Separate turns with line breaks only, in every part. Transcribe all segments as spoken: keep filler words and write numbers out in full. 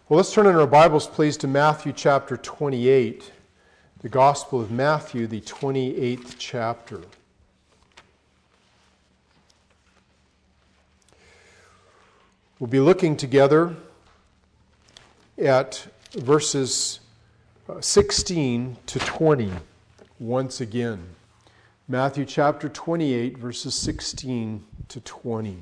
Well, let's turn in our Bibles, please, to Matthew chapter twenty-eight. The Gospel of Matthew, the twenty-eighth chapter. We'll be looking together at verses sixteen to twenty once again. Matthew chapter twenty-eight, verses sixteen to twenty.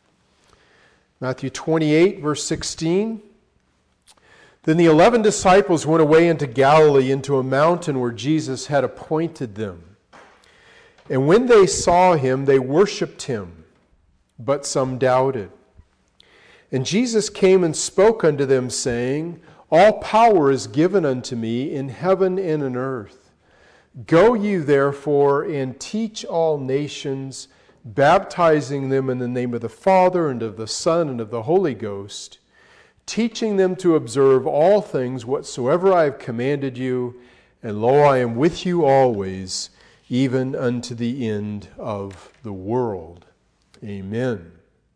Matthew twenty-eight, verse sixteen. Then the eleven disciples went away into Galilee, into a mountain where Jesus had appointed them. And when they saw him, they worshipped him, but some doubted. And Jesus came and spoke unto them, saying, All power is given unto me in heaven and in earth. Go you therefore and teach all nations, baptizing them in the name of the Father and of the Son and of the Holy Ghost, teaching them to observe all things whatsoever I have commanded you, and lo, I am with you always, even unto the end of the world. Amen.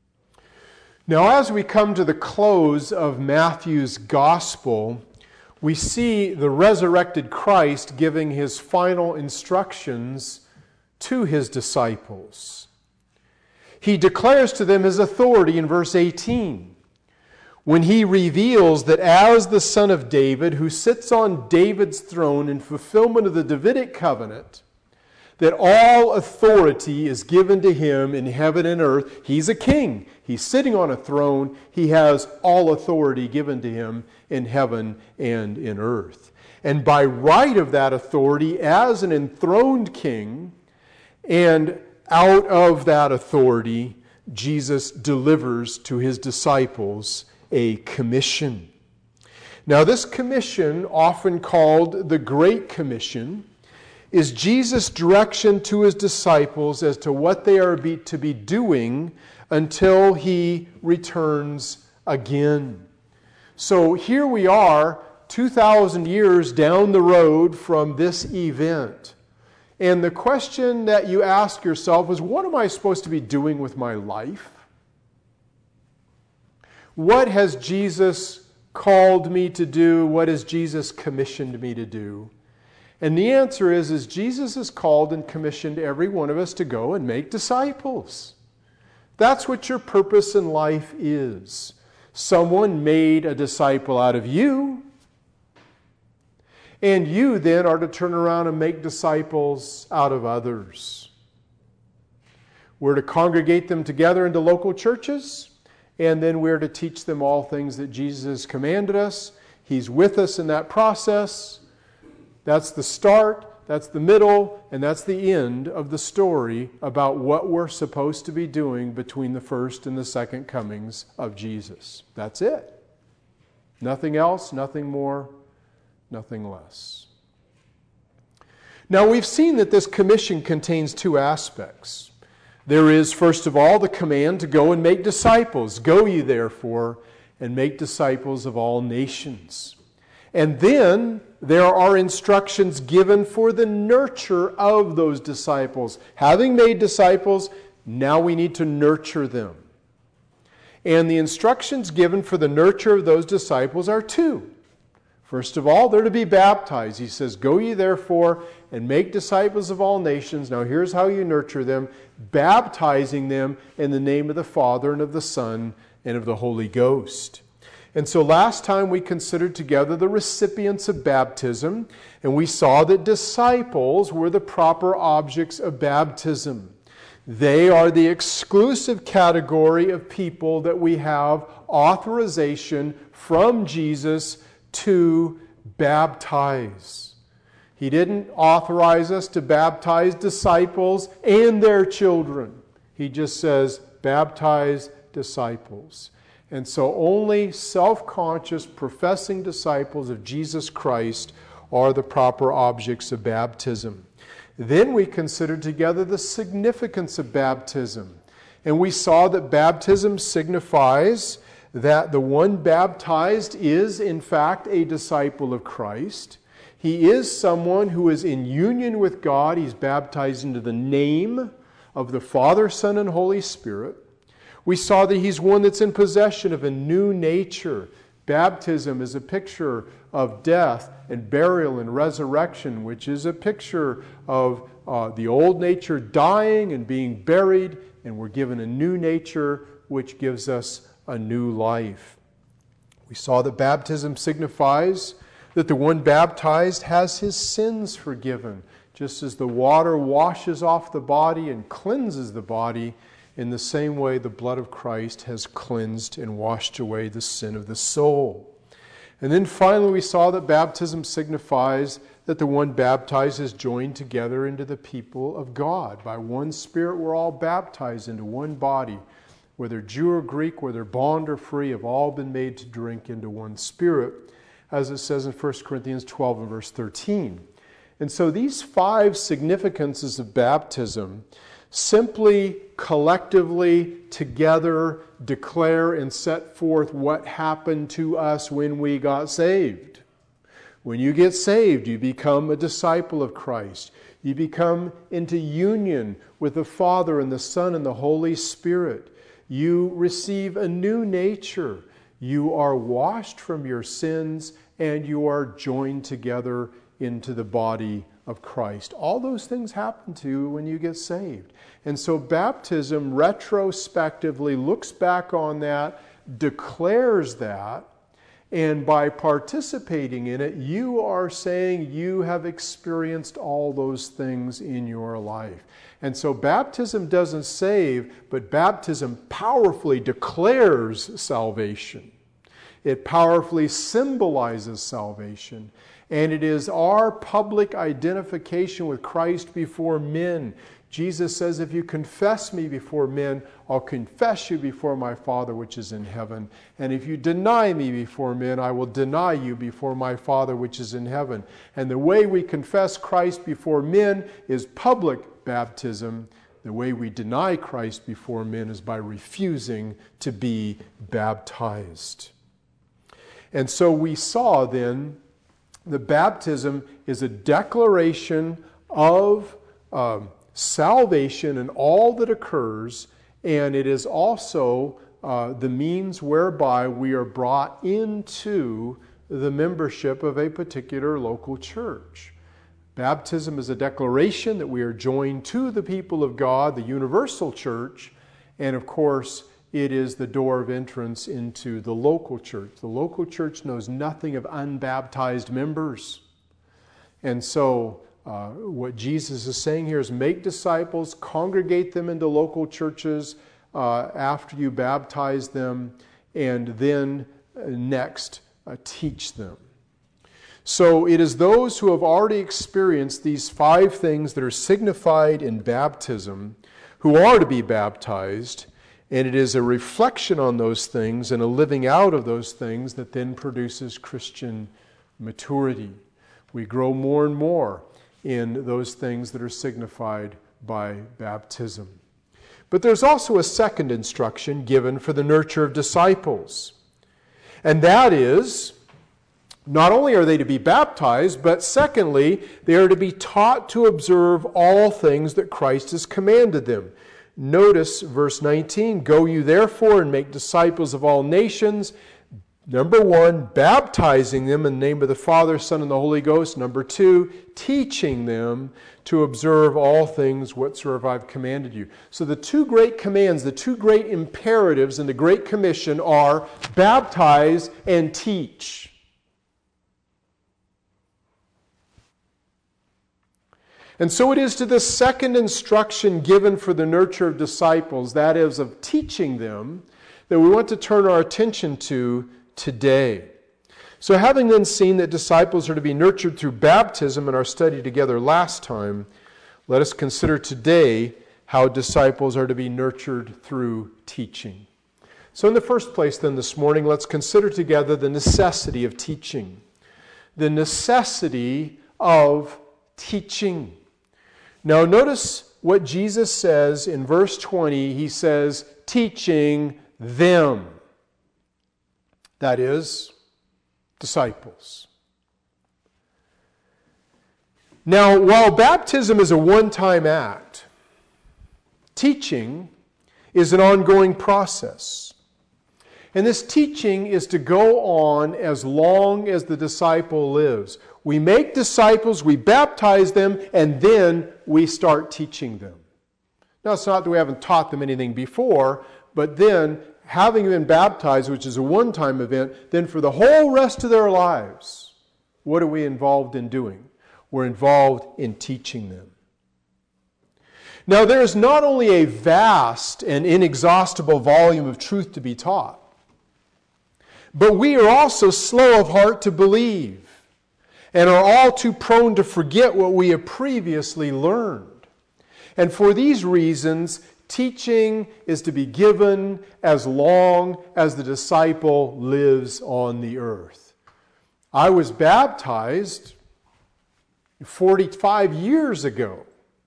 Now, as we come to the close of Matthew's Gospel, we see the resurrected Christ giving his final instructions to his disciples. He declares to them his authority in verse eighteen, when he reveals that as the Son of David, who sits on David's throne in fulfillment of the Davidic covenant, that all authority is given to him in heaven and earth. He's a king. He's sitting on a throne. He has all authority given to him in heaven and in earth. And by right of that authority, as an enthroned king, and out of that authority, Jesus delivers to his disciples a commission. Now, this commission, often called the Great Commission, is Jesus' direction to his disciples as to what they are be, to be doing until he returns again. So here we are, two thousand years down the road from this event. And the question that you ask yourself is, what am I supposed to be doing with my life? What has Jesus called me to do? What has Jesus commissioned me to do? And the answer is, is Jesus has called and commissioned every one of us to go and make disciples. That's what your purpose in life is. Someone made a disciple out of you. And you then are to turn around and make disciples out of others. We're to congregate them together into local churches. And then we're to teach them all things that Jesus has commanded us. He's with us in that process. That's the start, that's the middle, and that's the end of the story about what we're supposed to be doing between the first and the second comings of Jesus. That's it. Nothing else, nothing more, nothing less. Now, we've seen that this commission contains two aspects. There is, first of all, the command to go and make disciples. Go ye therefore and make disciples of all nations. And then there are instructions given for the nurture of those disciples. Having made disciples, now we need to nurture them. And the instructions given for the nurture of those disciples are two. First of all, they're to be baptized. He says, Go ye therefore and make disciples of all nations. Now here's how you nurture them, baptizing them in the name of the Father and of the Son and of the Holy Ghost. And so last time we considered together the recipients of baptism, and we saw that disciples were the proper objects of baptism. They are the exclusive category of people that we have authorization from Jesus to baptize. He didn't authorize us to baptize disciples and their children. He just says, baptize disciples. And so only self-conscious, professing disciples of Jesus Christ are the proper objects of baptism. Then we considered together the significance of baptism. And we saw that baptism signifies that the one baptized is, in fact, a disciple of Christ. He is someone who is in union with God. He's baptized into the name of the Father, Son, and Holy Spirit. We saw that he's one that's in possession of a new nature, Baptism is a picture of death and burial and resurrection, which is a picture of uh, the old nature dying and being buried, and we're given a new nature which gives us a new life. We saw that baptism signifies that the one baptized has his sins forgiven. Just as the water washes off the body and cleanses the body, in the same way the blood of Christ has cleansed and washed away the sin of the soul. And then finally we saw that baptism signifies that the one baptized is joined together into the people of God. By one Spirit we're all baptized into one body. Whether Jew or Greek, whether bond or free, have all been made to drink into one Spirit, as it says in First Corinthians twelve and verse thirteen. And so these five significances of baptism simply collectively together declare and set forth what happened to us when we got saved. When you get saved, you become a disciple of Christ. You become into union with the Father and the Son and the Holy Spirit. You receive a new nature. You are washed from your sins and you are joined together into the body of Christ. All those things happen to you when you get saved. And so baptism retrospectively looks back on that, declares that, and by participating in it, you are saying you have experienced all those things in your life. And so baptism doesn't save, but baptism powerfully declares salvation. It powerfully symbolizes salvation. And it is our public identification with Christ before men. Jesus says, if you confess me before men, I'll confess you before my Father which is in heaven. And if you deny me before men, I will deny you before my Father which is in heaven. And the way we confess Christ before men is public baptism. The way we deny Christ before men is by refusing to be baptized. And so we saw then the baptism is a declaration of um, salvation and all that occurs, and it is also uh, the means whereby we are brought into the membership of a particular local church. Baptism is a declaration that we are joined to the people of God, the universal church, and of course, it is the door of entrance into the local church. The local church knows nothing of unbaptized members. And so uh, what Jesus is saying here is make disciples, congregate them into local churches uh, after you baptize them, and then uh, next uh, teach them. So it is those who have already experienced these five things that are signified in baptism who are to be baptized. And it is a reflection on those things and a living out of those things that then produces Christian maturity. We grow more and more in those things that are signified by baptism. But there's also a second instruction given for the nurture of disciples. And that is, not only are they to be baptized, but secondly, they are to be taught to observe all things that Christ has commanded them. Notice verse nineteen, go you therefore and make disciples of all nations. Number one, baptizing them in the name of the Father, Son, and the Holy Ghost. Number two, teaching them to observe all things whatsoever I've commanded you. So the two great commands, the two great imperatives in the Great Commission are baptize and teach. And so it is to the second instruction given for the nurture of disciples, that is of teaching them, that we want to turn our attention to today. So having then seen that disciples are to be nurtured through baptism in our study together last time, let us consider today how disciples are to be nurtured through teaching. So in the first place then this morning, let's consider together the necessity of teaching. The necessity of teaching. Now notice what Jesus says in verse twenty. He says, teaching them. That is, disciples. Now, while baptism is a one-time act, teaching is an ongoing process. And this teaching is to go on as long as the disciple lives. We make disciples, we baptize them, and then we start teaching them. Now, it's not that we haven't taught them anything before, but then, having been baptized, which is a one-time event, then for the whole rest of their lives, what are we involved in doing? We're involved in teaching them. Now, there is not only a vast and inexhaustible volume of truth to be taught, but we are also slow of heart to believe and are all too prone to forget what we have previously learned. And for these reasons, teaching is to be given as long as the disciple lives on the earth. I was baptized forty-five years ago,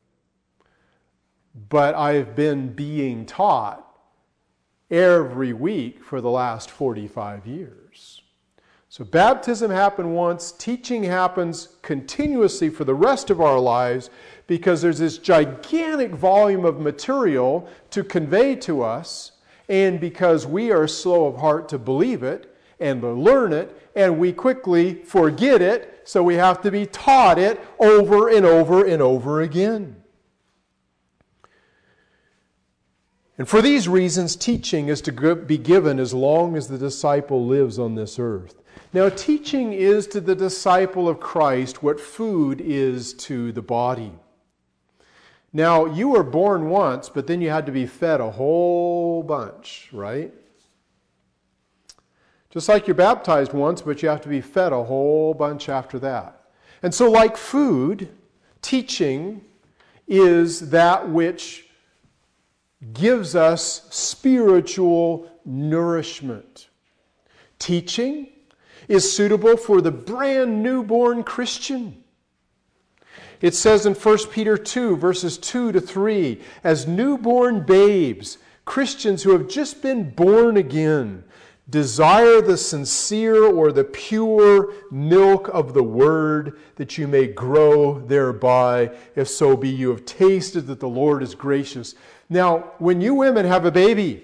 but I have been being taught every week for the last forty-five years. So baptism happened once, teaching happens continuously for the rest of our lives because there's this gigantic volume of material to convey to us, and because we are slow of heart to believe it and to learn it, and we quickly forget it, so we have to be taught it over and over and over again. And for these reasons, teaching is to be given as long as the disciple lives on this earth. Now, teaching is to the disciple of Christ what food is to the body. Now, you were born once, but then you had to be fed a whole bunch, right? Just like you're baptized once, but you have to be fed a whole bunch after that. And so, like food, teaching is that which gives us spiritual nourishment. Teaching is suitable for the brand newborn Christian. It says in First Peter two, verses two to three, as newborn babes, Christians who have just been born again, desire the sincere or the pure milk of the Word, that you may grow thereby, if so be you have tasted that the Lord is gracious. Now, when you women have a baby,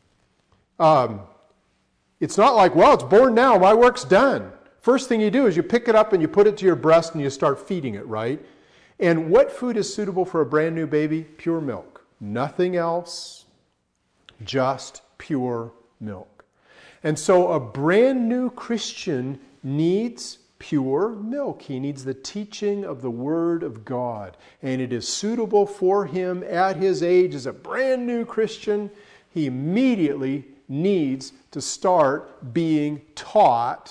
um, it's not like, well, it's born now, my work's done. First thing you do is you pick it up and you put it to your breast and you start feeding it, right? And what food is suitable for a brand new baby? Pure milk. Nothing else, just pure milk. And so a brand new Christian needs pure milk. He needs the teaching of the Word of God. And it is suitable for him at his age as a brand new Christian. He immediately needs to start being taught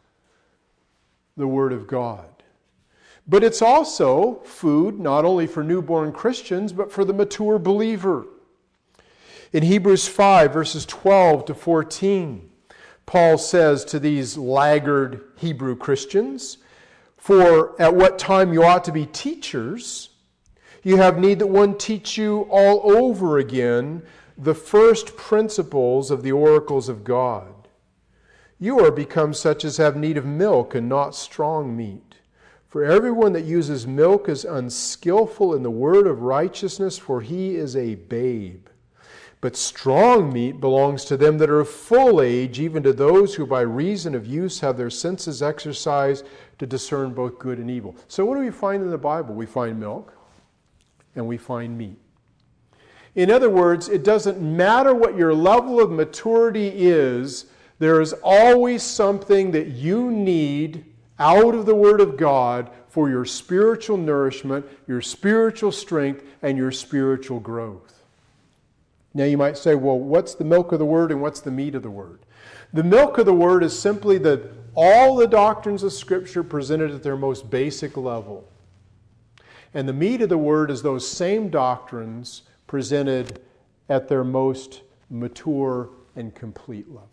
the Word of God. But it's also food not only for newborn Christians, but for the mature believer. In Hebrews five, verses twelve to fourteen, Paul says to these laggard Hebrew Christians, for at what time you ought to be teachers, you have need that one teach you all over again the first principles of the oracles of God. You are become such as have need of milk and not strong meat. For everyone that uses milk is unskillful in the word of righteousness, for he is a babe. But strong meat belongs to them that are of full age, even to those who by reason of use have their senses exercised to discern both good and evil. So what do we find in the Bible? We find milk and we find meat. In other words, it doesn't matter what your level of maturity is, there is always something that you need out of the Word of God for your spiritual nourishment, your spiritual strength, and your spiritual growth. Now you might say, well, what's the milk of the Word and what's the meat of the Word? The milk of the Word is simply that all the doctrines of Scripture presented at their most basic level. And the meat of the Word is those same doctrines presented at their most mature and complete level.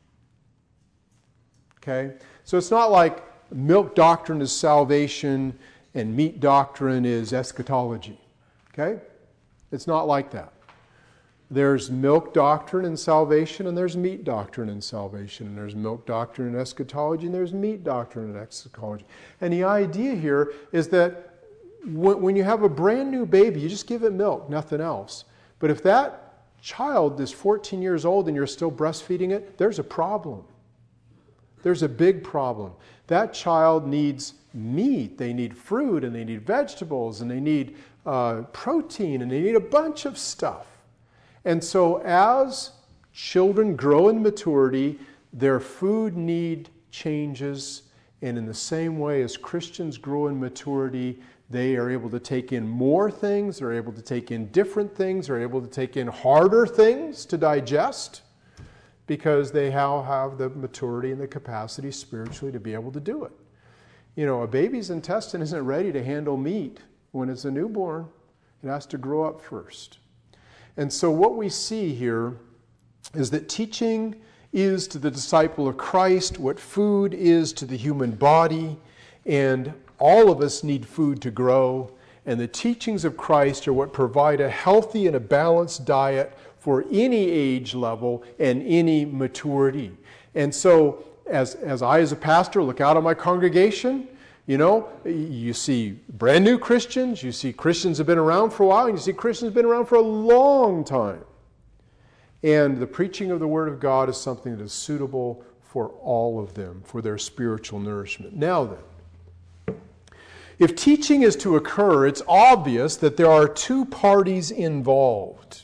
Okay? So it's not like milk doctrine is salvation and meat doctrine is eschatology. Okay? It's not like that. There's milk doctrine in salvation and there's meat doctrine in salvation. And there's milk doctrine in eschatology and there's meat doctrine in eschatology. And the idea here is that when you have a brand new baby, you just give it milk, nothing else. But if that child is fourteen years old and you're still breastfeeding it, there's a problem. There's a big problem. That child needs meat, they need fruit, and they need vegetables, and they need uh, protein, and they need a bunch of stuff. And so as children grow in maturity, their food need changes, and in the same way as Christians grow in maturity, they are able to take in more things, they're able to take in different things, they're able to take in harder things to digest, because they now have the maturity and the capacity spiritually to be able to do it. You know, a baby's intestine isn't ready to handle meat when it's a newborn. It has to grow up first. And so what we see here is that teaching is to the disciple of Christ what food is to the human body, and all of us need food to grow, and the teachings of Christ are what provide a healthy and a balanced diet for any age level and any maturity. And so as, as I as a pastor look out on my congregation, you know, you see brand new Christians, you see Christians have been around for a while, and you see Christians have been around for a long time. And the preaching of the Word of God is something that is suitable for all of them, for their spiritual nourishment. Now then, if teaching is to occur, it's obvious that there are two parties involved,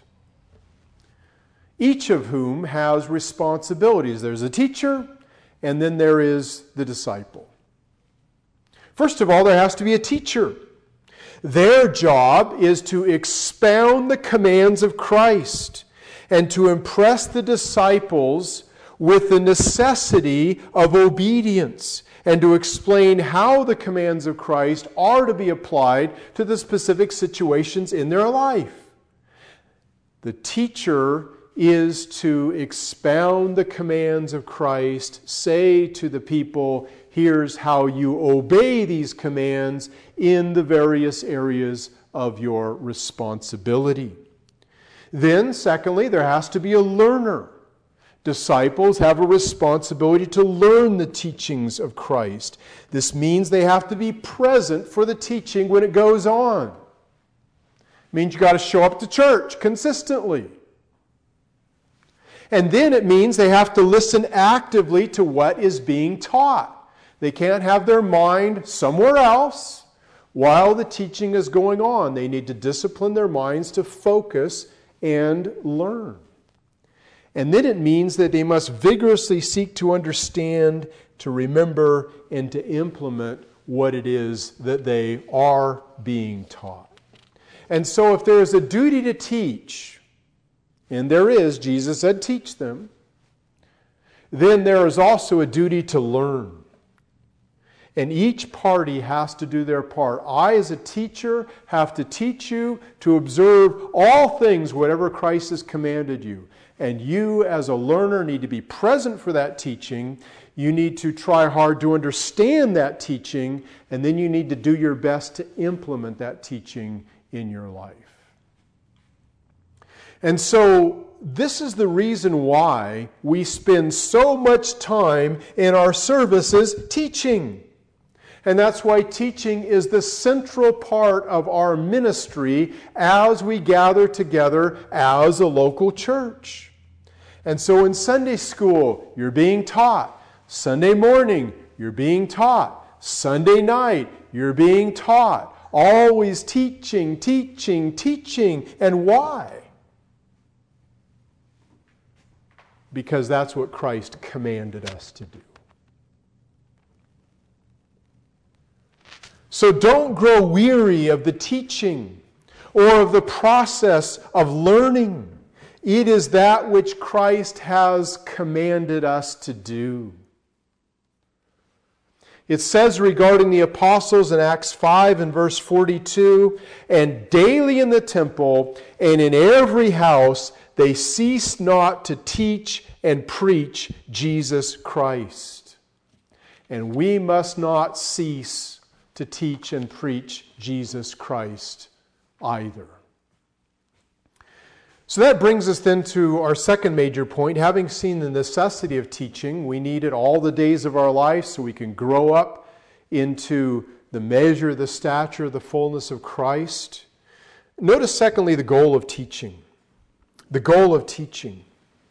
each of whom has responsibilities. There's a teacher, and then there is the disciple. First of all, there has to be a teacher. Their job is to expound the commands of Christ and to impress the disciples with the necessity of obedience, and to explain how the commands of Christ are to be applied to the specific situations in their life. The teacher is to expound the commands of Christ, say to the people, here's how you obey these commands in the various areas of your responsibility. Then, secondly, there has to be a learner. Disciples have a responsibility to learn the teachings of Christ. This means they have to be present for the teaching when it goes on. It means you've got to show up to church consistently. And then it means they have to listen actively to what is being taught. They can't have their mind somewhere else while the teaching is going on. They need to discipline their minds to focus and learn. And then it means that they must vigorously seek to understand, to remember, and to implement what it is that they are being taught. And so if there is a duty to teach, and there is, Jesus said, teach them, then there is also a duty to learn. And each party has to do their part. I, as a teacher, have to teach you to observe all things, whatever Christ has commanded you. And you, as a learner, need to be present for that teaching. You need to try hard to understand that teaching, and then you need to do your best to implement that teaching in your life. And so, this is the reason why we spend so much time in our services teaching. And that's why teaching is the central part of our ministry as we gather together as a local church. And so in Sunday school, you're being taught. Sunday morning, you're being taught. Sunday night, you're being taught. Always teaching, teaching, teaching. And why? Because that's what Christ commanded us to do. So don't grow weary of the teaching or of the process of learning. It is that which Christ has commanded us to do. It says regarding the apostles in Acts five and verse forty-two, and daily in the temple and in every house they ceased not to teach and preach Jesus Christ. And we must not cease to teach and preach Jesus Christ either. So that brings us then to our second major point. Having seen the necessity of teaching, we need it all the days of our life so we can grow up into the measure, the stature, the fullness of Christ. Notice secondly the goal of teaching. The goal of teaching.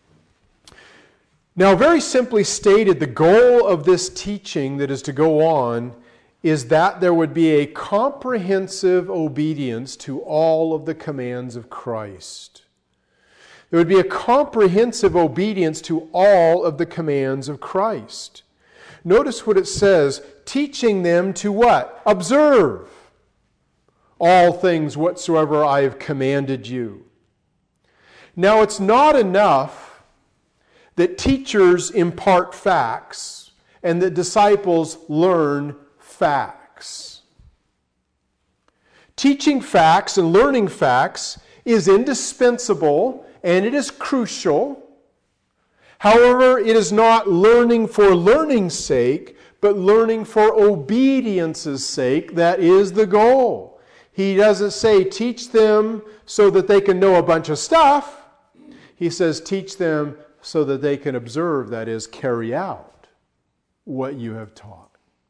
Now, very simply stated, the goal of this teaching that is to go on is that there would be a comprehensive obedience to all of the commands of Christ. There would be a comprehensive obedience to all of the commands of Christ. Notice what it says, teaching them to what? Observe all things whatsoever I have commanded you. Now, it's not enough that teachers impart facts and that disciples learn facts. Teaching facts and learning facts is indispensable and it is crucial. However, it is not learning for learning's sake, but learning for obedience's sake. That is the goal. He doesn't say teach them so that they can know a bunch of stuff. He says teach them so that they can observe, that is, carry out what you have taught.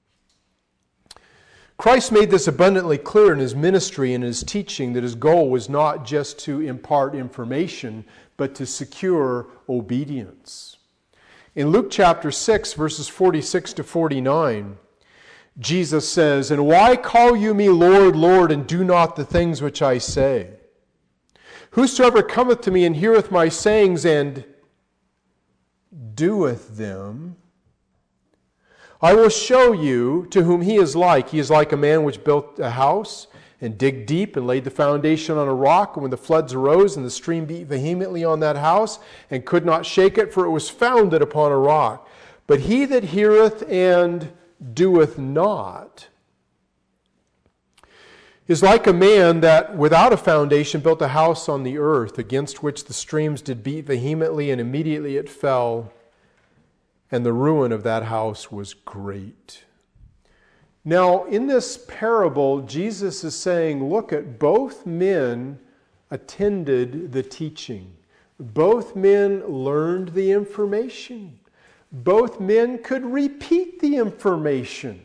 Christ made this abundantly clear in his ministry and his teaching that his goal was not just to impart information, but to secure obedience. In Luke chapter six, verses forty-six to forty-nine, Jesus says, "And why call you me Lord, Lord, and do not the things which I say? Whosoever cometh to me and heareth my sayings and doeth them, I will show you to whom he is like. He is like a man which built a house and digged deep and laid the foundation on a rock. And when the floods arose and the stream beat vehemently on that house and could not shake it, for it was founded upon a rock. But he that heareth and doeth not is like a man that without a foundation built a house on the earth, against which the streams did beat vehemently, and immediately it fell, and the ruin of that house was great." Now, in this parable, Jesus is saying, look, at both men attended the teaching. Both men learned the information. Both men could repeat the information.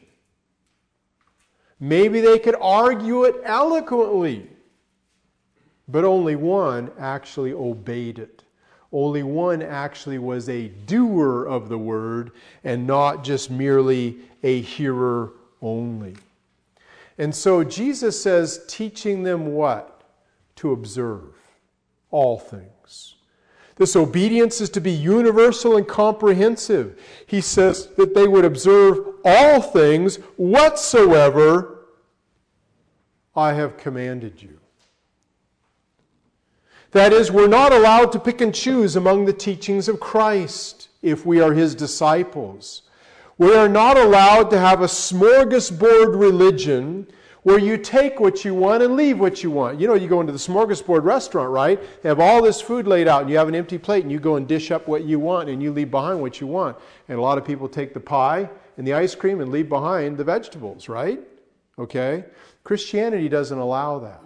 Maybe they could argue it eloquently, but only one actually obeyed it. Only one actually was a doer of the word and not just merely a hearer only. And so Jesus says, teaching them what? To observe all things. This obedience is to be universal and comprehensive. He says that they would observe all things whatsoever I have commanded you. That is, we're not allowed to pick and choose among the teachings of Christ if we are his disciples. We are not allowed to have a smorgasbord religion where you take what you want and leave what you want. You know, you go into the smorgasbord restaurant, right? They have all this food laid out and you have an empty plate and you go and dish up what you want and you leave behind what you want. And a lot of people take the pie and the ice cream and leave behind the vegetables, right? Okay? Christianity doesn't allow that.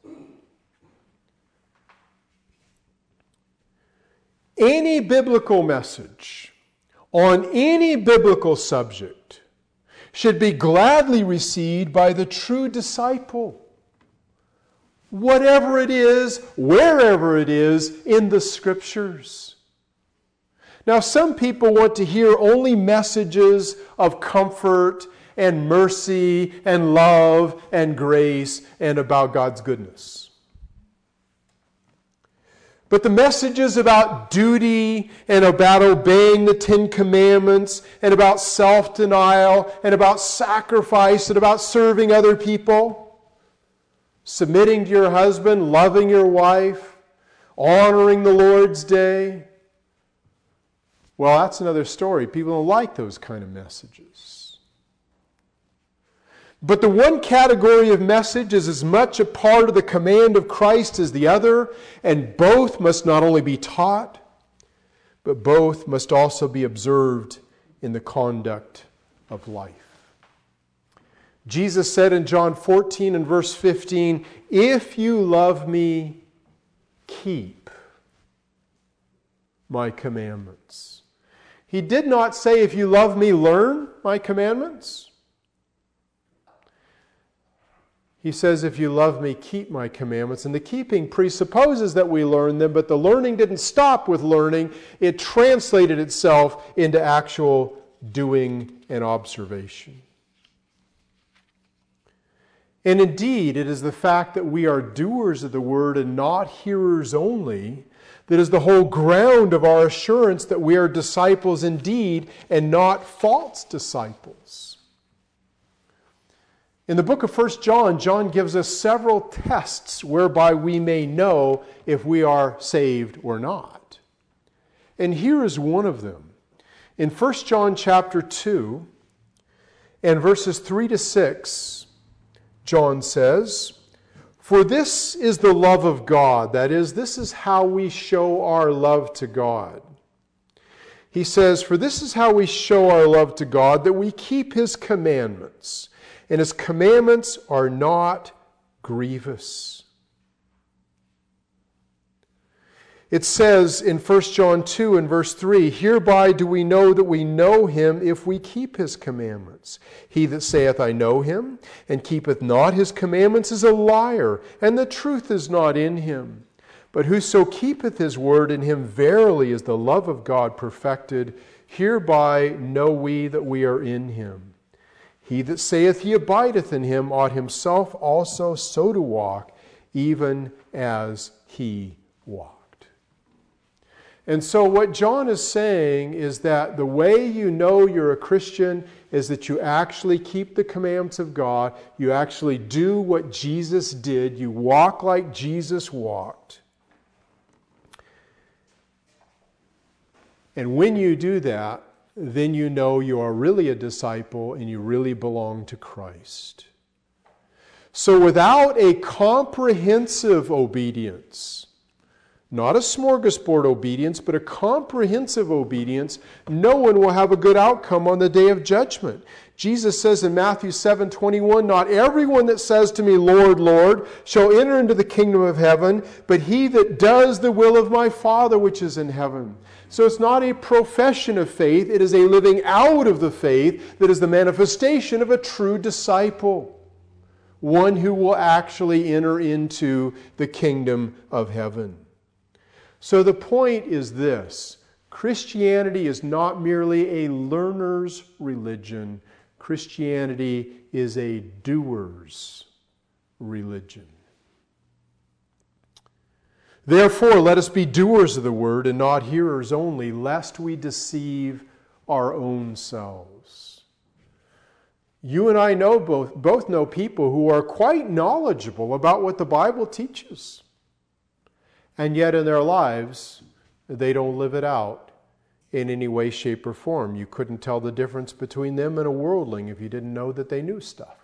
Any biblical message on any biblical subject should be gladly received by the true disciple, whatever it is, wherever it is in the Scriptures. Now, some people want to hear only messages of comfort and mercy and love and grace and about God's goodness. But the messages about duty and about obeying the Ten Commandments and about self-denial and about sacrifice and about serving other people, submitting to your husband, loving your wife, honoring the Lord's Day, well, that's another story. People don't like those kind of messages. But the one category of message is as much a part of the command of Christ as the other, and both must not only be taught, but both must also be observed in the conduct of life. Jesus said in John fourteen and verse fifteen, "If you love me, keep my commandments." He did not say, "If you love me, learn my commandments." He says, if you love me, keep my commandments. And the keeping presupposes that we learn them, but the learning didn't stop with learning. It translated itself into actual doing and observation. And indeed, it is the fact that we are doers of the word and not hearers only that is the whole ground of our assurance that we are disciples indeed and not false disciples. In the book of First John, John gives us several tests whereby we may know if we are saved or not. And here is one of them. In First John chapter two and verses three to six, John says, "For this is the love of God," that is, this is how we show our love to God. He says, "For this is how we show our love to God, that we keep His commandments. And His commandments are not grievous." It says in First John two and verse three, "Hereby do we know that we know Him if we keep His commandments. He that saith, I know Him, and keepeth not His commandments is a liar, and the truth is not in him. But whoso keepeth His word, in him verily is the love of God perfected. Hereby know we that we are in Him. He that saith he abideth in Him ought himself also so to walk, even as He walked." And so what John is saying is that the way you know you're a Christian is that you actually keep the commandments of God, you actually do what Jesus did, you walk like Jesus walked. And when you do that, then you know you are really a disciple and you really belong to Christ. So without a comprehensive obedience, not a smorgasbord obedience, but a comprehensive obedience, no one will have a good outcome on the day of judgment. Jesus says in Matthew seven twenty-one, "Not everyone that says to me, Lord, Lord, shall enter into the kingdom of heaven, but he that does the will of my Father which is in heaven." So it's not a profession of faith, it is a living out of the faith that is the manifestation of a true disciple. One who will actually enter into the kingdom of heaven. So the point is this: Christianity is not merely a learner's religion. Christianity is a doer's religion. Therefore, let us be doers of the word and not hearers only, lest we deceive our own selves. You and I know both, both know people who are quite knowledgeable about what the Bible teaches. And yet in their lives, they don't live it out in any way, shape, or form. You couldn't tell the difference between them and a worldling if you didn't know that they knew stuff.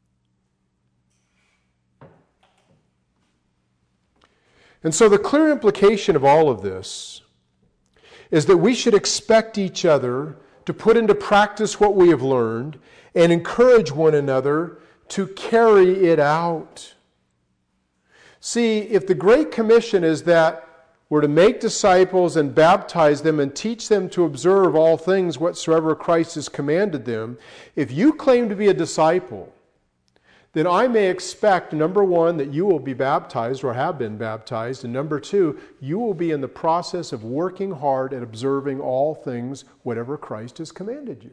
And so the clear implication of all of this is that we should expect each other to put into practice what we have learned and encourage one another to carry it out. See, if the Great Commission is that we're to make disciples and baptize them and teach them to observe all things whatsoever Christ has commanded them, if you claim to be a disciple, then I may expect, number one, that you will be baptized or have been baptized, and number two, you will be in the process of working hard at observing all things, whatever Christ has commanded you.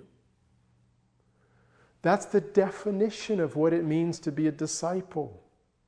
That's the definition of what it means to be a disciple.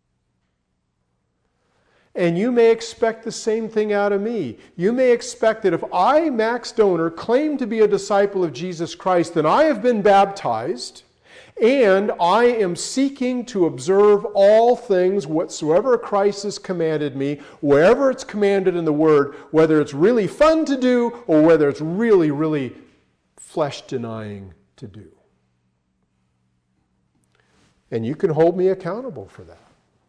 And you may expect the same thing out of me. You may expect that if I, Max Donor, claim to be a disciple of Jesus Christ, then I have been baptized, and I am seeking to observe all things whatsoever Christ has commanded me, wherever it's commanded in the Word, whether it's really fun to do or whether it's really, really flesh-denying to do. And you can hold me accountable for that.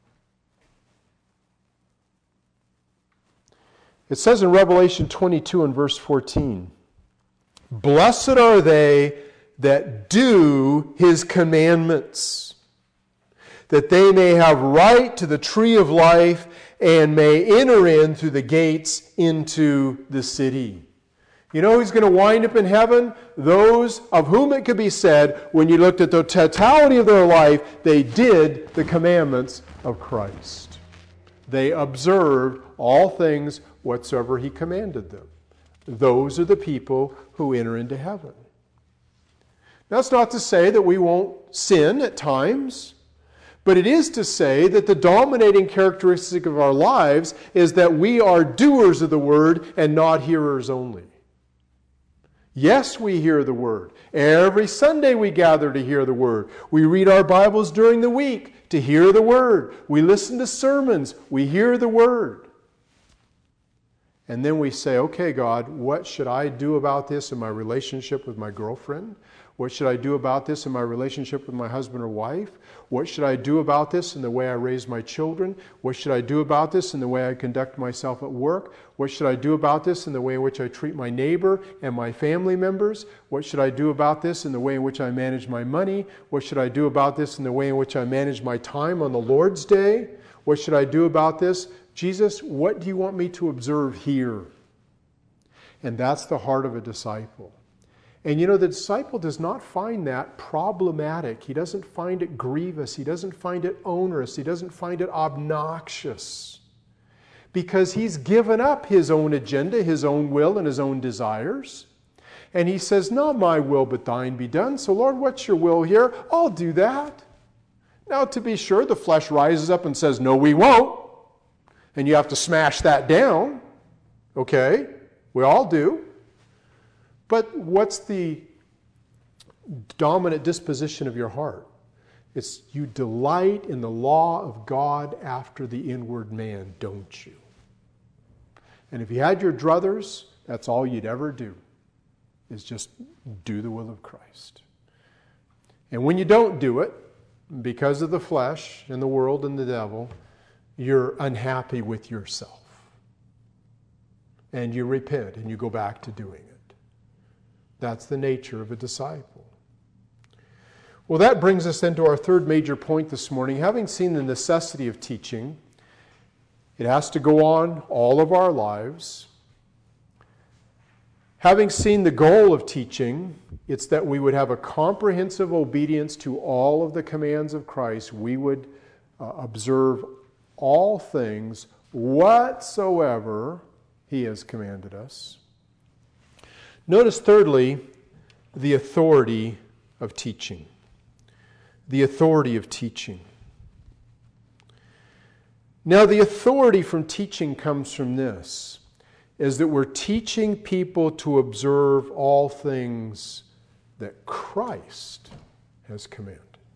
It says in Revelation twenty-two and verse fourteen, "Blessed are they that do His commandments, that they may have right to the tree of life and may enter in through the gates into the city." You know who's going to wind up in heaven? Those of whom it could be said, when you looked at the totality of their life, they did the commandments of Christ. They observed all things whatsoever He commanded them. Those are the people who enter into heaven. That's not to say that we won't sin at times, but it is to say that the dominating characteristic of our lives is that we are doers of the Word and not hearers only. Yes, we hear the Word. Every Sunday we gather to hear the Word. We read our Bibles during the week to hear the Word. We listen to sermons. We hear the Word. And then we say, okay, God, what should I do about this in my relationship with my girlfriend? What should I do about this in my relationship with my husband or wife? What should I do about this in the way I raise my children? What should I do about this in the way I conduct myself at work? What should I do about this in the way in which I treat my neighbor and my family members? What should I do about this in the way in which I manage my money? What should I do about this in the way in which I manage my time on the Lord's Day? What should I do about this? Jesus, what do you want me to observe here? And that's the heart of a disciple. And you know, the disciple does not find that problematic. He doesn't find it grievous. He doesn't find it onerous. He doesn't find it obnoxious. Because he's given up his own agenda, his own will, and his own desires. And he says, not my will, but thine be done. So Lord, what's your will here? I'll do that. Now, to be sure, the flesh rises up and says, no, we won't. And you have to smash that down. Okay? We all do. But what's the dominant disposition of your heart? It's you delight in the law of God after the inward man, don't you? And if you had your druthers, that's all you'd ever do, is just do the will of Christ. And when you don't do it, because of the flesh and the world and the devil, you're unhappy with yourself. And you repent and you go back to doing it. That's the nature of a disciple. Well, that brings us into our third major point this morning. Having seen the necessity of teaching, it has to go on all of our lives. Having seen the goal of teaching, it's that we would have a comprehensive obedience to all of the commands of Christ. We would uh, observe all things whatsoever He has commanded us. Notice, thirdly, the authority of teaching. The authority of teaching. Now, the authority from teaching comes from this, is that we're teaching people to observe all things that Christ has commanded.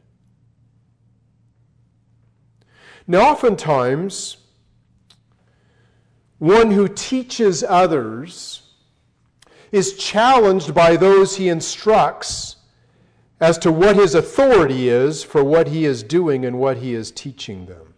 Now, oftentimes, one who teaches others is challenged by those he instructs as to what his authority is for what he is doing and what he is teaching them.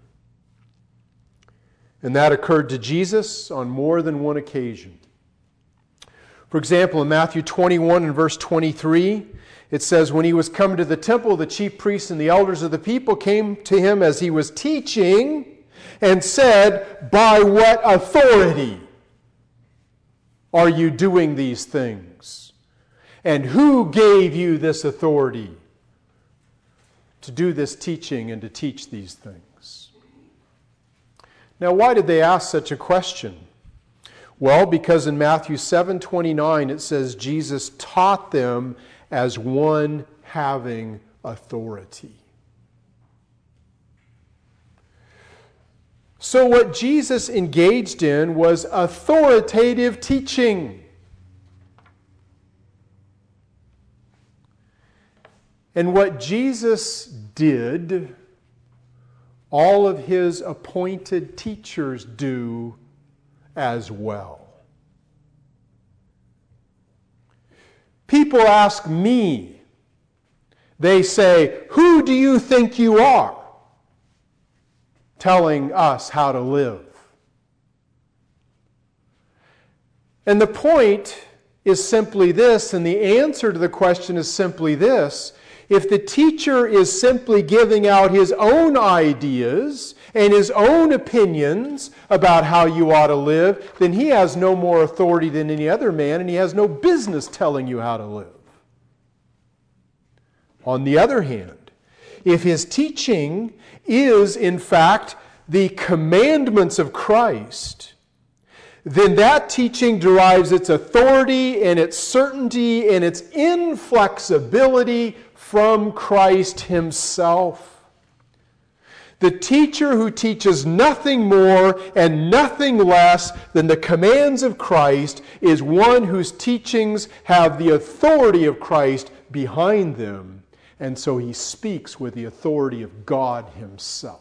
And that occurred to Jesus on more than one occasion. For example, in Matthew twenty-one and verse twenty-three, it says, when he was come to the temple, the chief priests and the elders of the people came to him as he was teaching and said, by what authority are you doing these things? And who gave you this authority to do this teaching and to teach these things? Now, why did they ask such a question? Well, because in Matthew seven twenty-nine it says Jesus taught them as one having authority. So what Jesus engaged in was authoritative teaching. And what Jesus did, all of his appointed teachers do as well. People ask me, they say, who do you think you are? Telling us how to live. And the point is simply this, and the answer to the question is simply this, If the teacher is simply giving out his own ideas and his own opinions about how you ought to live, then he has no more authority than any other man, and he has no business telling you how to live. On the other hand, if his teaching is, in fact, the commandments of Christ, then that teaching derives its authority and its certainty and its inflexibility from Christ himself. The teacher who teaches nothing more and nothing less than the commands of Christ is one whose teachings have the authority of Christ behind them, and so he speaks with the authority of God himself.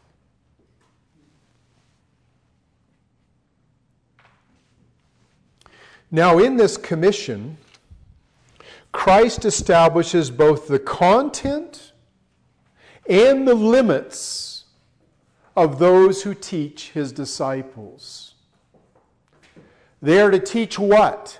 Now, in this commission, Christ establishes both the content and the limits of those who teach his disciples. They are to teach what?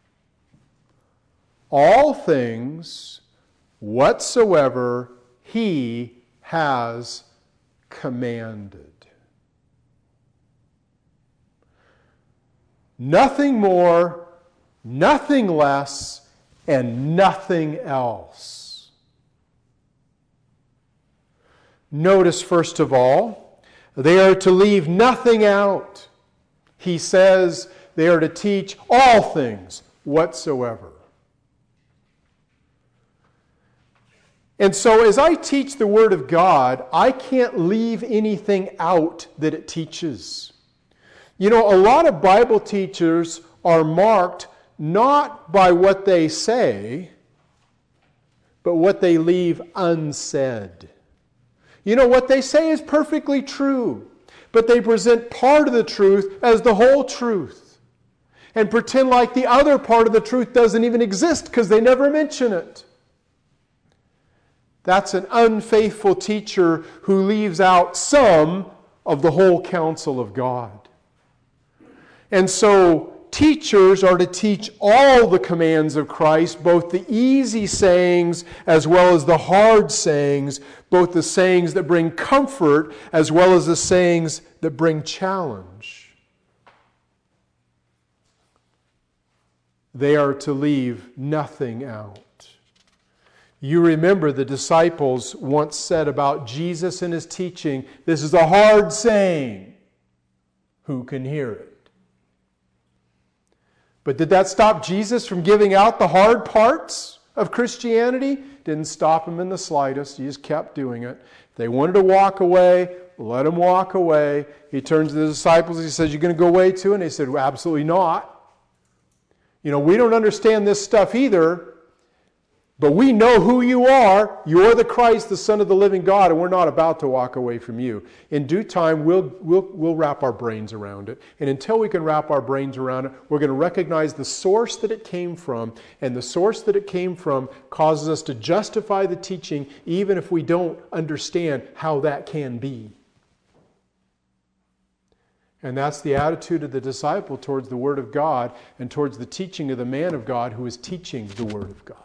All things whatsoever he has commanded. Nothing more, nothing less, and nothing else. Notice, first of all, they are to leave nothing out. He says they are to teach all things whatsoever. And so as I teach the Word of God, I can't leave anything out that it teaches. You know, a lot of Bible teachers are marked not by what they say, but what they leave unsaid. You know, what they say is perfectly true, but they present part of the truth as the whole truth and pretend like the other part of the truth doesn't even exist because they never mention it. That's an unfaithful teacher who leaves out some of the whole counsel of God. And so teachers are to teach all the commands of Christ, both the easy sayings as well as the hard sayings, both the sayings that bring comfort as well as the sayings that bring challenge. They are to leave nothing out. You remember the disciples once said about Jesus and his teaching, "This is a hard saying. Who can hear it?" But did that stop Jesus from giving out the hard parts of Christianity? Didn't stop him in the slightest. He just kept doing it. If they wanted to walk away, let them walk away. He turns to the disciples and he says, "You're going to go away too?" And they said, "Well, absolutely not. You know, we don't understand this stuff either, but we know who you are. You're the Christ, the Son of the living God, and we're not about to walk away from you. In due time, we'll, we'll, we'll wrap our brains around it. And until we can wrap our brains around it, we're going to recognize the source that it came from. And the source that it came from causes us to justify the teaching, even if we don't understand how that can be." And that's the attitude of the disciple towards the Word of God and towards the teaching of the man of God who is teaching the Word of God.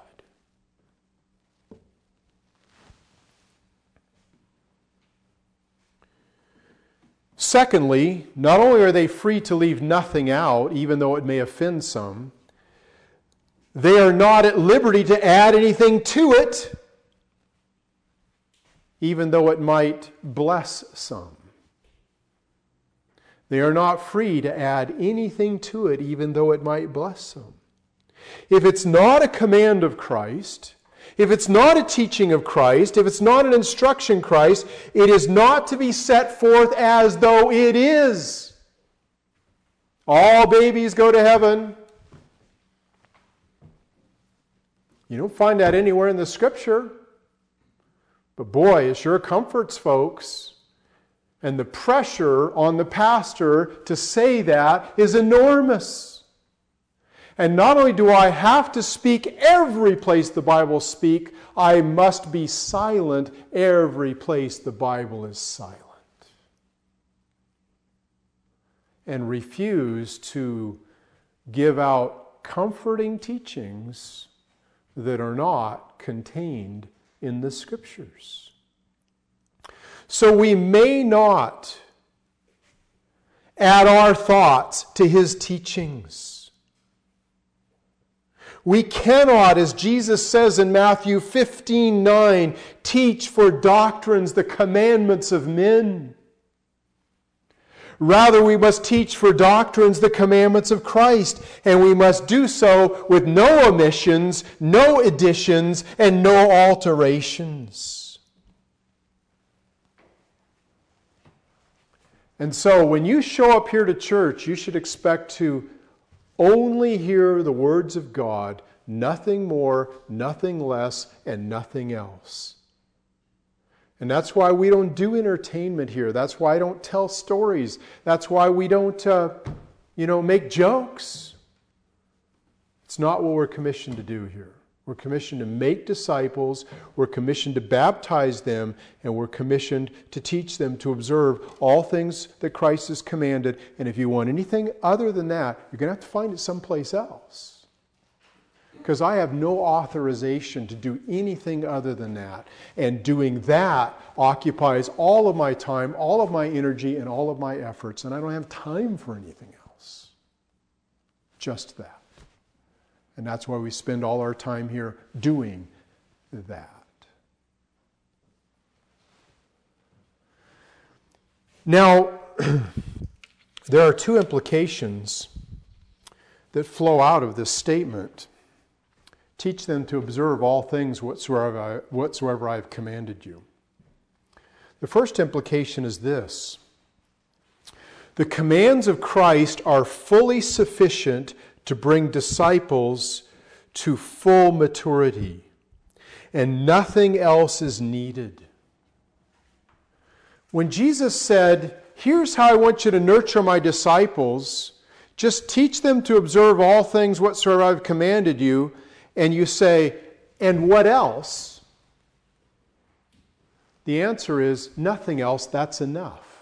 Secondly, not only are they free to leave nothing out, even though it may offend some, they are not at liberty to add anything to it, even though it might bless some. They are not free to add anything to it, even though it might bless some. If it's not a command of Christ, if it's not a teaching of Christ, if it's not an instruction of Christ, it is not to be set forth as though it is. All babies go to heaven. You don't find that anywhere in the Scripture. But boy, it sure comforts folks. And the pressure on the pastor to say that is enormous. And not only do I have to speak every place the Bible speaks, I must be silent every place the Bible is silent. And refuse to give out comforting teachings that are not contained in the Scriptures. So we may not add our thoughts to His teachings. We cannot, as Jesus says in Matthew fifteen nine, teach for doctrines the commandments of men. Rather, we must teach for doctrines the commandments of Christ, and we must do so with no omissions, no additions, and no alterations. And so, when you show up here to church, you should expect to only hear the words of God, nothing more, nothing less, and nothing else. And that's why we don't do entertainment here. That's why I don't tell stories. That's why we don't, uh, you know, make jokes. It's not what we're commissioned to do here. We're commissioned to make disciples. We're commissioned to baptize them. And we're commissioned to teach them to observe all things that Christ has commanded. And if you want anything other than that, you're going to have to find it someplace else. Because I have no authorization to do anything other than that. And doing that occupies all of my time, all of my energy, and all of my efforts. And I don't have time for anything else. Just that. And that's why we spend all our time here doing that. Now, there are two implications that flow out of this statement. Teach them to observe all things whatsoever I, whatsoever I have commanded you. The first implication is this. The commands of Christ are fully sufficient to bring disciples to full maturity, and nothing else is needed. When Jesus said, "Here's how I want you to nurture my disciples, just teach them to observe all things whatsoever I've commanded you," and you say, "And what else?" The answer is, nothing else, that's enough.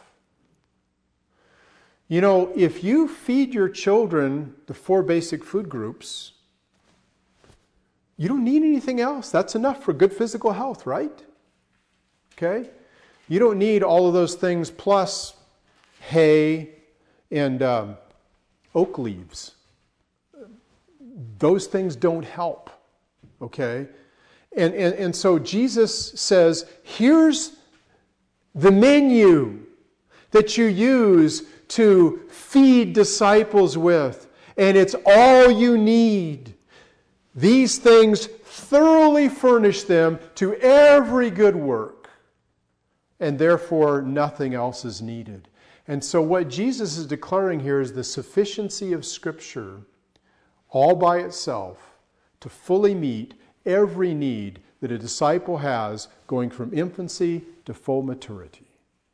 You know, if you feed your children the four basic food groups, you don't need anything else. That's enough for good physical health, right? Okay? You don't need all of those things plus hay and um, oak leaves. Those things don't help, okay? And, and, and so Jesus says, here's the menu that you use to feed disciples with, and it's all you need. These things thoroughly furnish them to every good work, and therefore nothing else is needed. And so what Jesus is declaring here is the sufficiency of Scripture all by itself to fully meet every need that a disciple has going from infancy to full maturity.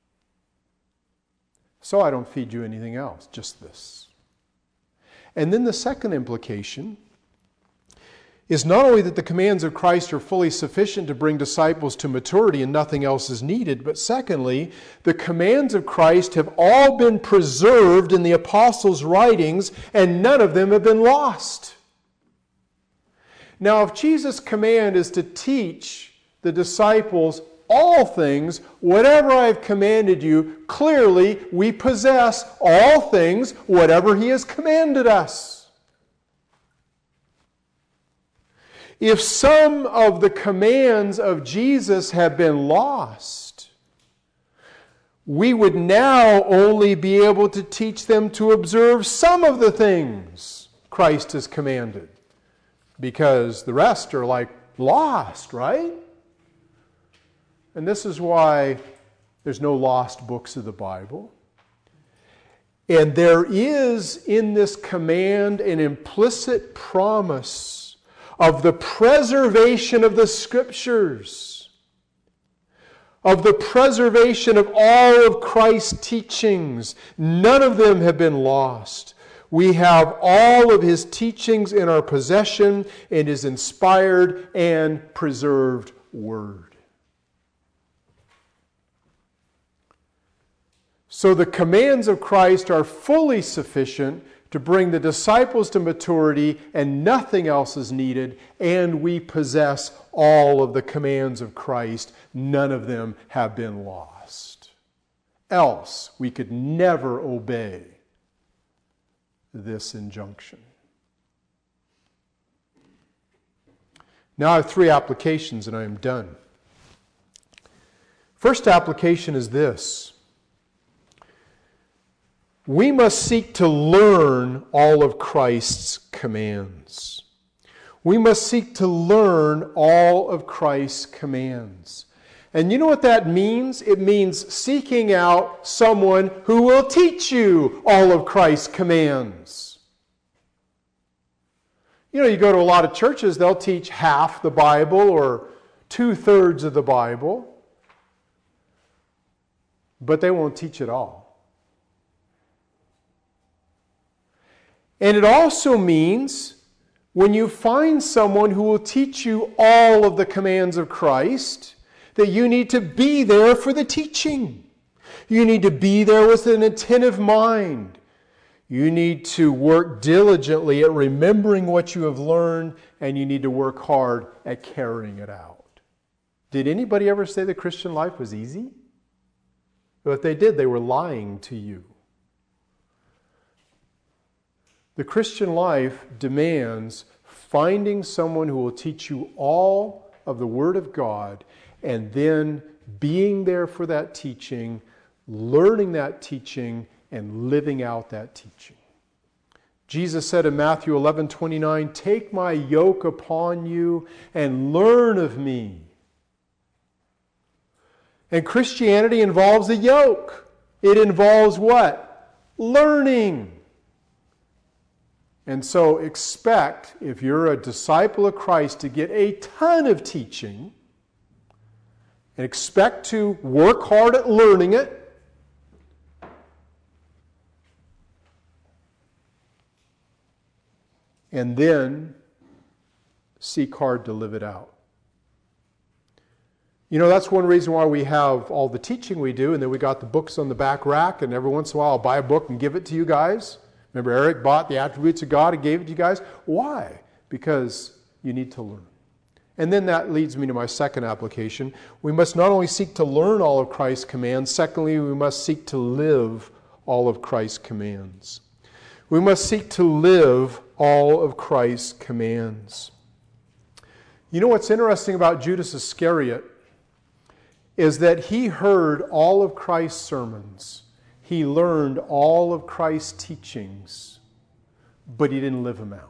So I don't feed you anything else, just this. And then the second implication is not only that the commands of Christ are fully sufficient to bring disciples to maturity and nothing else is needed, but secondly, the commands of Christ have all been preserved in the apostles' writings and none of them have been lost. Now, if Jesus' command is to teach the disciples all things, whatever I have commanded you, clearly we possess all things, whatever He has commanded us. If some of the commands of Jesus have been lost, we would now only be able to teach them to observe some of the things Christ has commanded, because the rest are like lost, right? And this is why there's no lost books of the Bible. And there is in this command an implicit promise of the preservation of the Scriptures, of the preservation of all of Christ's teachings. None of them have been lost. We have all of His teachings in our possession in His inspired and preserved Word. So the commands of Christ are fully sufficient to bring the disciples to maturity, and nothing else is needed, and we possess all of the commands of Christ. None of them have been lost. Else, we could never obey this injunction. Now I have three applications and I am done. First application is this. We must seek to learn all of Christ's commands. We must seek to learn all of Christ's commands. And you know what that means? It means seeking out someone who will teach you all of Christ's commands. You know, you go to a lot of churches, they'll teach half the Bible or two-thirds of the Bible, but they won't teach it all. And it also means when you find someone who will teach you all of the commands of Christ, that you need to be there for the teaching. You need to be there with an attentive mind. You need to work diligently at remembering what you have learned, and you need to work hard at carrying it out. Did anybody ever say the Christian life was easy? Well, if they did, they were lying to you. The Christian life demands finding someone who will teach you all of the Word of God, and then being there for that teaching, learning that teaching, and living out that teaching. Jesus said in Matthew eleven twenty-nine, "Take my yoke upon you and learn of me." And Christianity involves a yoke. It involves what? Learning. And so expect, if you're a disciple of Christ, to get a ton of teaching, and expect to work hard at learning it, and then seek hard to live it out. You know, that's one reason why we have all the teaching we do, and then we got the books on the back rack, and every once in a while I'll buy a book and give it to you guys. Remember, Eric bought The Attributes of God and gave it to you guys? Why? Because you need to learn. And then that leads me to my second application. We must not only seek to learn all of Christ's commands, secondly, we must seek to live all of Christ's commands. We must seek to live all of Christ's commands. You know what's interesting about Judas Iscariot is that he heard all of Christ's sermons. He learned all of Christ's teachings, but he didn't live them out.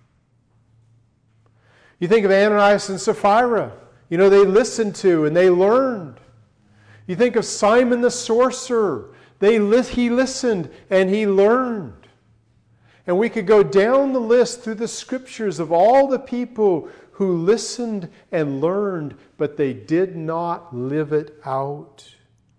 You think of Ananias and Sapphira. You know, they listened to and they learned. You think of Simon the sorcerer. They li- he listened and he learned. And we could go down the list through the scriptures of all the people who listened and learned, but they did not live it out.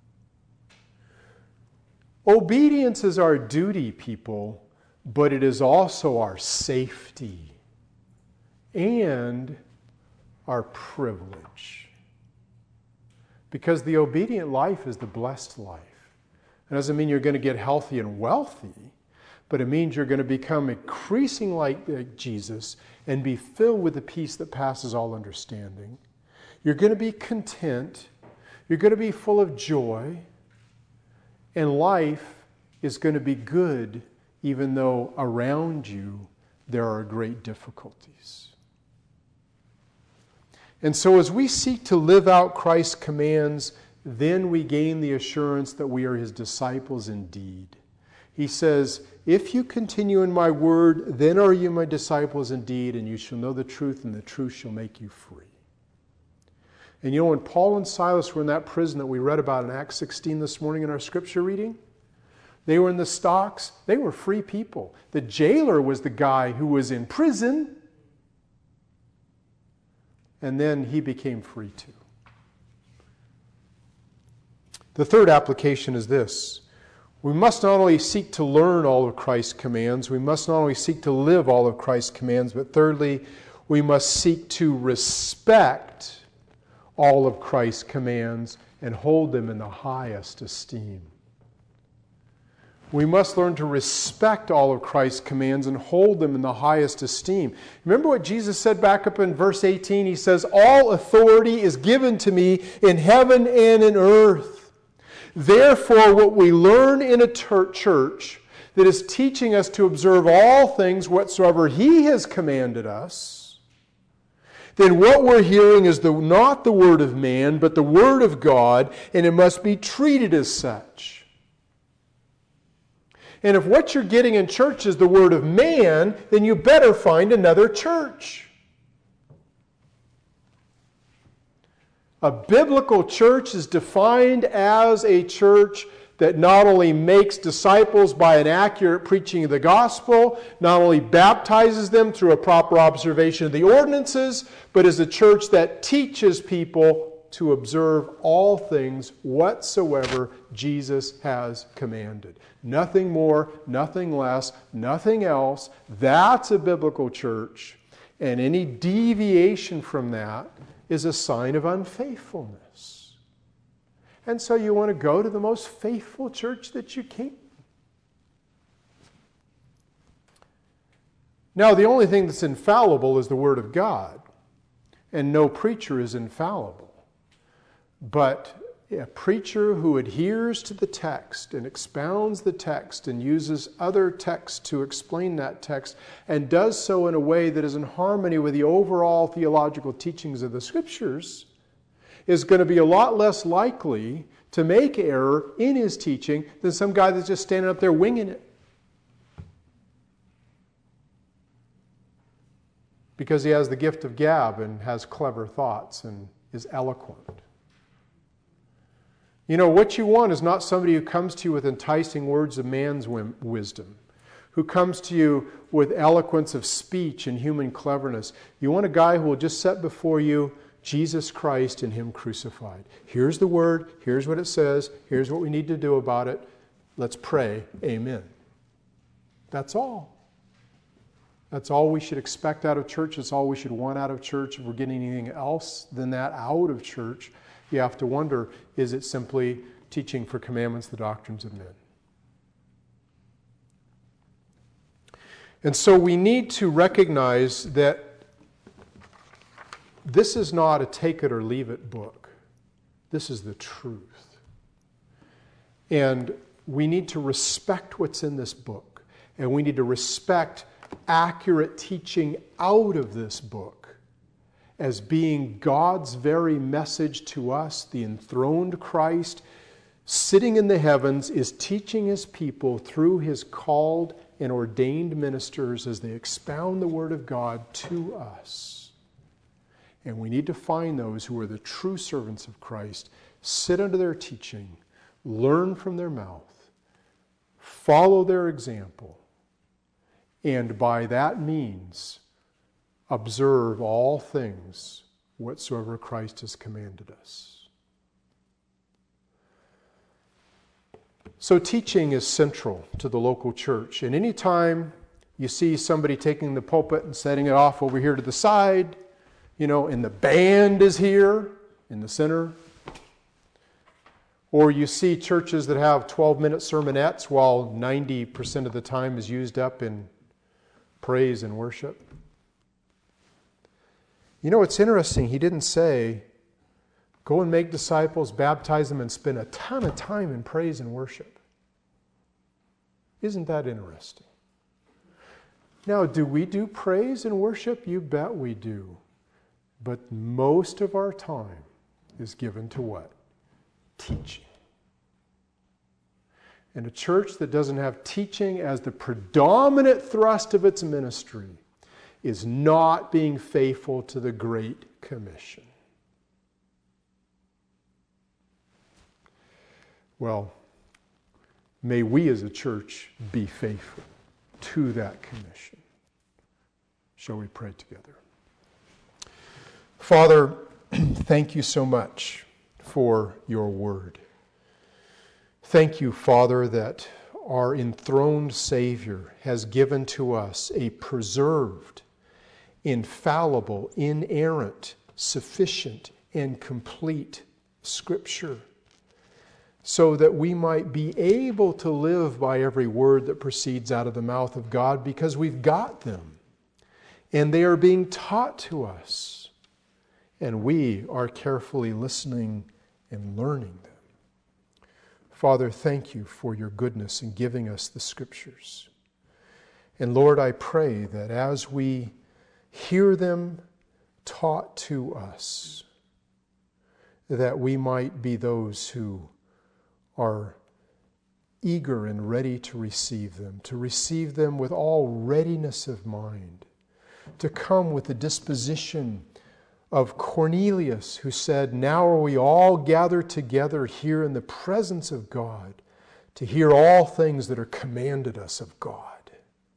Obedience is our duty, people, but it is also our safety and our privilege. Because the obedient life is the blessed life. It doesn't mean you're going to get healthy and wealthy, but it means you're going to become increasing like Jesus and be filled with the peace that passes all understanding. You're going to be content. You're going to be full of joy. And life is going to be good even though around you there are great difficulties. And so as we seek to live out Christ's commands, then we gain the assurance that we are His disciples indeed. He says, "If you continue in my word, then are you my disciples indeed, and you shall know the truth, and the truth shall make you free." And you know, when Paul and Silas were in that prison that we read about in Acts sixteen this morning in our scripture reading, they were in the stocks. They were free people. The jailer was the guy who was in prison, and then he became free too. The third application is this. We must not only seek to learn all of Christ's commands, we must not only seek to live all of Christ's commands, but thirdly, we must seek to respect all of Christ's commands and hold them in the highest esteem. We must learn to respect all of Christ's commands and hold them in the highest esteem. Remember what Jesus said back up in verse eighteen? He says, all authority is given to me in heaven and in earth. Therefore, what we learn in a church that is teaching us to observe all things whatsoever He has commanded us, then what we're hearing is the, not the word of man, but the word of God, and it must be treated as such. And if what you're getting in church is the word of man, then you better find another church. A biblical church is defined as a church that not only makes disciples by an accurate preaching of the gospel, not only baptizes them through a proper observation of the ordinances, but is a church that teaches people to observe all things whatsoever Jesus has commanded. Nothing more, nothing less, nothing else. That's a biblical church. And any deviation from that is a sign of unfaithfulness. And so you want to go to the most faithful church that you can. Now, the only thing that's infallible is the Word of God. And no preacher is infallible. But a preacher who adheres to the text and expounds the text and uses other texts to explain that text and does so in a way that is in harmony with the overall theological teachings of the Scriptures is going to be a lot less likely to make error in his teaching than some guy that's just standing up there winging it. Because he has the gift of gab and has clever thoughts and is eloquent. You know, what you want is not somebody who comes to you with enticing words of man's wisdom, who comes to you with eloquence of speech and human cleverness. You want a guy who will just set before you Jesus Christ and Him crucified. Here's the Word, here's what it says, here's what we need to do about it. Let's pray, amen. That's all. That's all we should expect out of church. That's all we should want out of church. If we're getting anything else than that out of church, you have to wonder, is it simply teaching for commandments the doctrines of men? And so we need to recognize that this is not a take it or leave it book. This is the truth. And we need to respect what's in this book. And we need to respect accurate teaching out of this book as being God's very message to us. The enthroned Christ sitting in the heavens is teaching His people through His called and ordained ministers as they expound the Word of God to us. And we need to find those who are the true servants of Christ, sit under their teaching, learn from their mouth, follow their example, and by that means observe all things whatsoever Christ has commanded us. So teaching is central to the local church. And any time you see somebody taking the pulpit and setting it off over here to the side, you know, and the band is here in the center, or you see churches that have twelve-minute sermonettes while ninety percent of the time is used up in praise and worship. You know, it's interesting. He didn't say, go and make disciples, baptize them, and spend a ton of time in praise and worship. Isn't that interesting? Now, do we do praise and worship? You bet we do. But most of our time is given to what? Teaching. And a church that doesn't have teaching as the predominant thrust of its ministry is not being faithful to the Great Commission. Well, may we as a church be faithful to that commission. Shall we pray together? Father, thank you so much for your word. Thank you, Father, that our enthroned Savior has given to us a preserved, infallible, inerrant, sufficient, and complete Scripture, so that we might be able to live by every word that proceeds out of the mouth of God, because we've got them and they are being taught to us, and we are carefully listening and learning them. Father, thank you for your goodness in giving us the Scriptures. And Lord, I pray that as we hear them taught to us, that we might be those who are eager and ready to receive them, to receive them with all readiness of mind, to come with the disposition of Cornelius, who said, "Now are we all gathered together here in the presence of God to hear all things that are commanded us of God."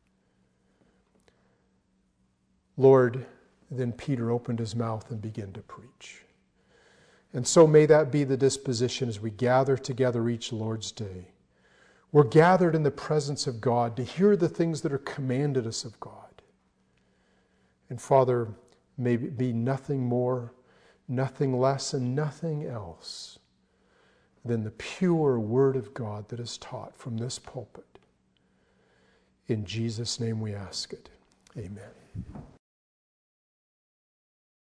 Lord, then Peter opened his mouth and began to preach. And so may that be the disposition as we gather together each Lord's Day. We're gathered in the presence of God to hear the things that are commanded us of God. And Father, may it be nothing more, nothing less, and nothing else than the pure Word of God that is taught from this pulpit. In Jesus' name we ask it. Amen.